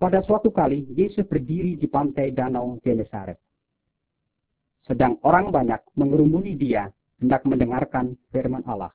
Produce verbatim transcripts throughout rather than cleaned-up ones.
Pada suatu kali, Yesus berdiri di pantai Danau Genesaret. Sedang orang banyak mengerumuni dia, hendak mendengarkan firman Allah.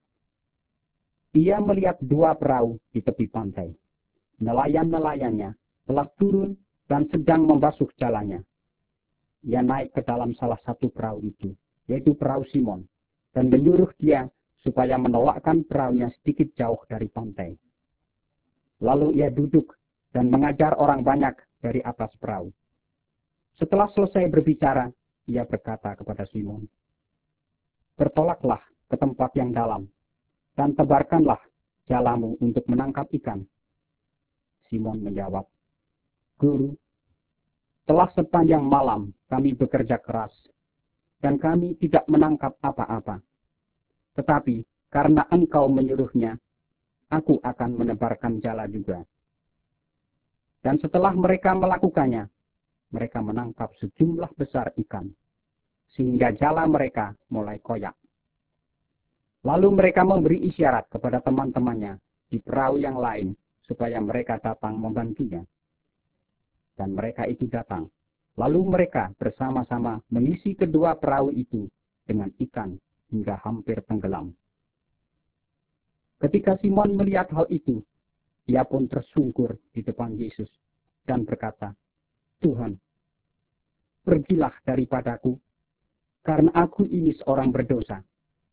Ia melihat dua perahu di tepi pantai. Nelayan-nelayannya telah turun dan sedang membasuh jalannya. Ia naik ke dalam salah satu perahu itu, yaitu perahu Simon, dan menyuruh dia supaya menolakkan perahunya sedikit jauh dari pantai. Lalu ia duduk dan mengajar orang banyak dari atas perahu. Setelah selesai berbicara, ia berkata kepada Simon, "Bertolaklah ke tempat yang dalam, dan tebarkanlah jalamu untuk menangkap ikan." Simon menjawab, "Guru, telah sepanjang malam kami bekerja keras, dan kami tidak menangkap apa-apa. Tetapi karena engkau menyuruhnya, aku akan menebarkan jala juga." Dan setelah mereka melakukannya, mereka menangkap sejumlah besar ikan, sehingga jala mereka mulai koyak. Lalu mereka memberi isyarat kepada teman-temannya di perahu yang lain, supaya mereka datang membantunya. Dan mereka itu datang. Lalu mereka bersama-sama mengisi kedua perahu itu dengan ikan hingga hampir tenggelam. Ketika Simon melihat hal itu, ia pun tersungkur di depan Yesus dan berkata, "Tuhan, pergilah daripadaku, karena aku ini seorang berdosa."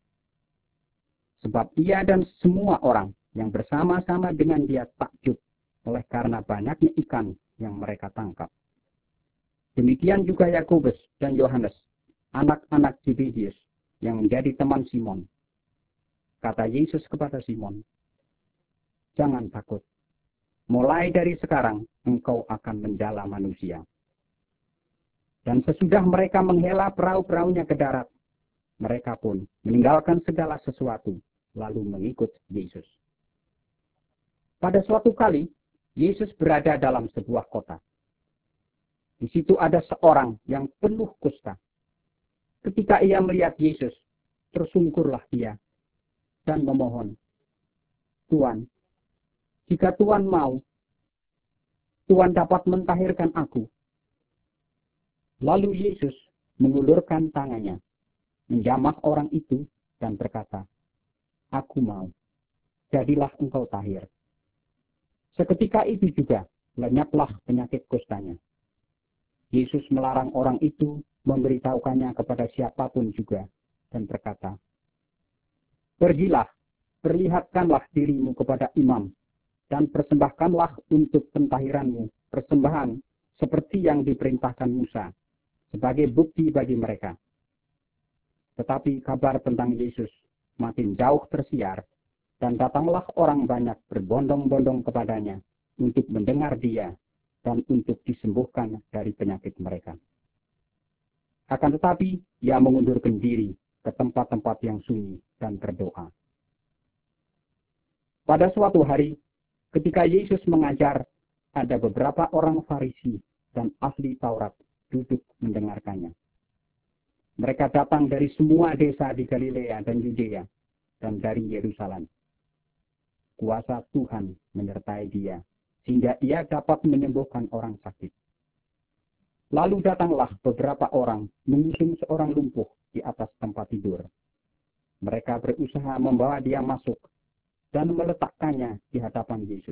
Sebab ia dan semua orang yang bersama-sama dengan dia takjub oleh karena banyaknya ikan yang mereka tangkap. Demikian juga Yakobus dan Yohanes, anak-anak Zebedius, yang menjadi teman Simon. Kata Yesus kepada Simon, "Jangan takut. Mulai dari sekarang engkau akan menjala manusia." Dan sesudah mereka menghela perahu-perahunya ke darat, mereka pun meninggalkan segala sesuatu, lalu mengikut Yesus. Pada suatu kali, Yesus berada dalam sebuah kota. Di situ ada seorang yang penuh kusta. Ketika ia melihat Yesus, tersungkurlah dia dan memohon, "Tuan, jika Tuan mau, Tuan dapat mentahirkan aku." Lalu Yesus mengulurkan tangannya, menjamah orang itu dan berkata, "Aku mau, jadilah engkau tahir." Seketika itu juga lenyaplah penyakit kustanya. Yesus melarang orang itu memberitahukannya kepada siapapun juga dan berkata, "Pergilah, perlihatkanlah dirimu kepada imam, dan persembahkanlah untuk pentahiranmu persembahan seperti yang diperintahkan Musa, sebagai bukti bagi mereka." Tetapi kabar tentang Yesus makin jauh tersiar, dan datanglah orang banyak berbondong-bondong kepadanya untuk mendengar dia dan untuk disembuhkan dari penyakit mereka. Akan tetapi ia mengundurkan diri ke tempat-tempat yang sunyi dan berdoa. Pada suatu hari, ketika Yesus mengajar, ada beberapa orang Farisi dan ahli Taurat duduk mendengarkannya. Mereka datang dari semua desa di Galilea dan Yudea dan dari Yerusalem. Kuasa Tuhan menyertai dia, sehingga ia dapat menyembuhkan orang sakit. Lalu datanglah beberapa orang mengusung seorang lumpuh di atas tempat tidur. Mereka berusaha membawa dia masuk dan meletakkannya di hadapan Yesus.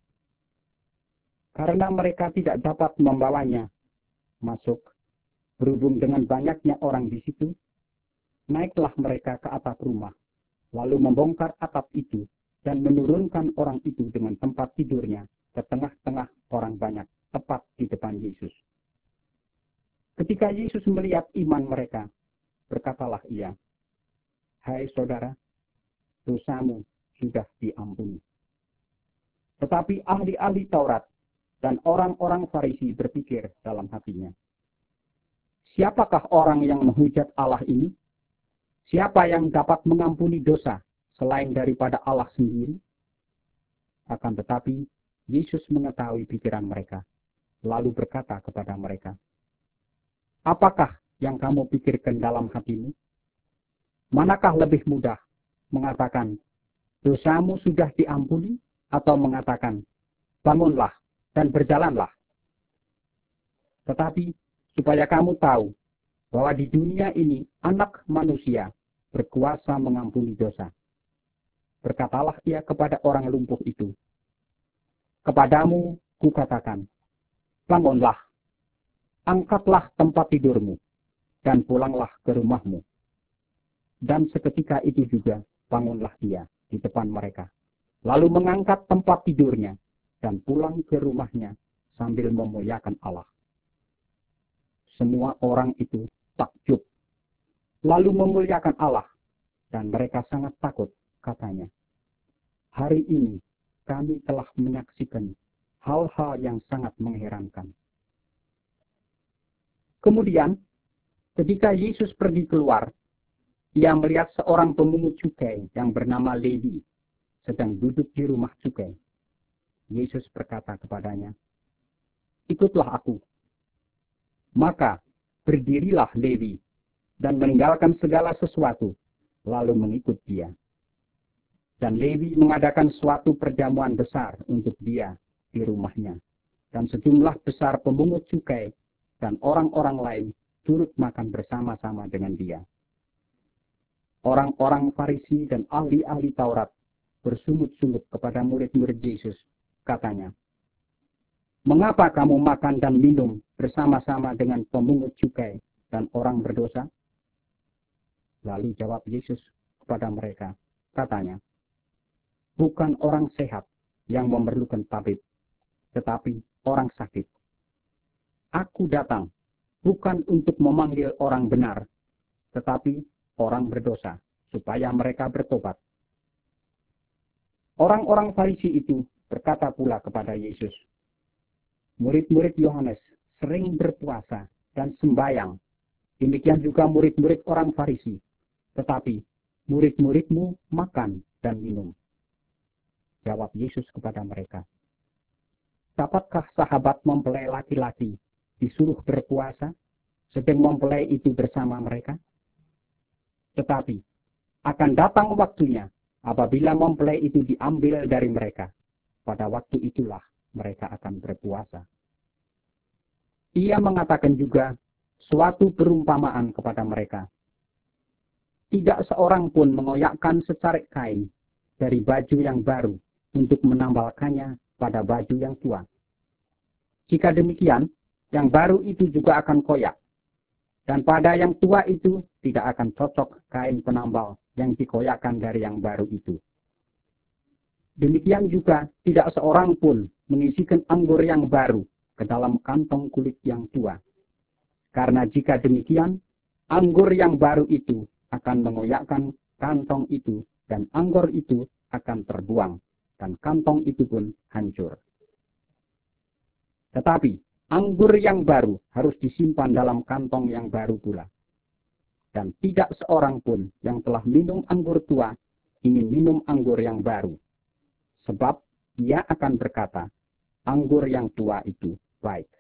Karena mereka tidak dapat membawanya masuk, berhubung dengan banyaknya orang di situ, naiklah mereka ke atap rumah, lalu membongkar atap itu dan menurunkan orang itu dengan tempat tidurnya ke tengah-tengah orang banyak, tepat di depan Yesus. Ketika Yesus melihat iman mereka, berkatalah ia, "Hai saudara, dosamu sudah diampuni." Tetapi ahli-ahli Taurat dan orang-orang Farisi berpikir dalam hatinya, "Siapakah orang yang menghujat Allah ini? Siapa yang dapat mengampuni dosa selain daripada Allah sendiri?" Akan tetapi Yesus mengetahui pikiran mereka, lalu berkata kepada mereka, "Apakah yang kamu pikirkan dalam hatimu? Manakah lebih mudah, mengatakan, 'Dosamu sudah diampuni,' atau mengatakan, 'Bangunlah dan berjalanlah. Tetapi supaya kamu tahu bahwa di dunia ini anak manusia berkuasa mengampuni dosa. Berkatalah ia kepada orang lumpuh itu, kepadamu kukatakan, bangunlah, angkatlah tempat tidurmu, dan pulanglah ke rumahmu. Dan seketika itu juga bangunlah ia di depan mereka, lalu mengangkat tempat tidurnya, dan pulang ke rumahnya sambil memuliakan Allah. Semua orang itu takjub, lalu memuliakan Allah, dan mereka sangat takut, katanya. Hari ini kami telah menyaksikan hal-hal yang sangat mengherankan. Kemudian, ketika Yesus pergi keluar, ia melihat seorang pemungut cukai yang bernama Lewi sedang duduk di rumah cukai. Yesus berkata kepadanya, ikutlah aku. Maka berdirilah Lewi dan meninggalkan segala sesuatu, lalu mengikut dia. Dan Lewi mengadakan suatu perjamuan besar untuk dia di rumahnya. Dan sejumlah besar pemungut cukai dan orang-orang lain turut makan bersama-sama dengan dia. Orang-orang Farisi dan ahli-ahli Taurat bersungut-sungut kepada murid-murid Yesus. Katanya, mengapa kamu makan dan minum bersama-sama dengan pemungut cukai dan orang berdosa? Lalu jawab Yesus kepada mereka, katanya, bukan orang sehat yang memerlukan tabib, tetapi orang sakit. Aku datang bukan untuk memanggil orang benar, tetapi orang berdosa, supaya mereka bertobat. Orang-orang Farisi itu berkata pula kepada Yesus, murid-murid Yohanes sering berpuasa dan sembahyang, demikian juga murid-murid orang Farisi, tetapi murid-muridmu makan dan minum. Jawab Yesus kepada mereka, dapatkah sahabat mempelai laki-laki disuruh berpuasa, sedang mempelai itu bersama mereka? Tetapi akan datang waktunya apabila mempelai itu diambil dari mereka. Pada waktu itulah mereka akan berpuasa. Ia mengatakan juga suatu perumpamaan kepada mereka. Tidak seorang pun mengoyakkan secarik kain dari baju yang baru untuk menambalkannya pada baju yang tua. Jika demikian, yang baru itu juga akan koyak. Dan pada yang tua itu tidak akan cocok kain penambal yang dikoyakkan dari yang baru itu. Demikian juga tidak seorang pun mengisikan anggur yang baru ke dalam kantong kulit yang tua. Karena jika demikian, anggur yang baru itu akan mengoyakkan kantong itu dan anggur itu akan terbuang dan kantong itu pun hancur. Tetapi anggur yang baru harus disimpan dalam kantong yang baru pula. Dan tidak seorang pun yang telah minum anggur tua ingin minum anggur yang baru. Sebab ia akan berkata, anggur yang tua itu baik.